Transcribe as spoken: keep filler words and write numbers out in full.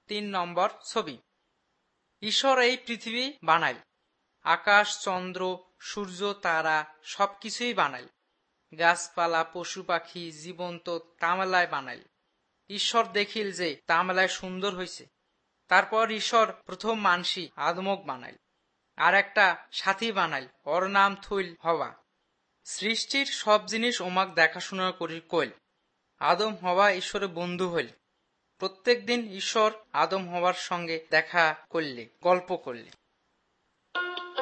তিন নম্বর ছবি। ঈশ্বর এই পৃথিবী বানাইল, আকাশ, চন্দ্র, সূর্য, তারা সবকিছুই বানাইল, গাছপালা, পশু পাখি, জীবন্ত তামেলায় বানাইল। ঈশ্বর দেখিল যে তামেলায় সুন্দর হইছে। তারপর ঈশ্বর প্রথম মানসি আদমক বানাইল, আর একটা সাথী বানাইল, ওর নাম থইল হওয়া। সৃষ্টির সব জিনিস ওমাক দেখাশোনা করি কইল। আদম হওয়া ঈশ্বরের বন্ধু হইল। প্রত্যেক দিন ঈশ্বর আদম হওয়ার সঙ্গে দেখা করলে, গল্প করলে।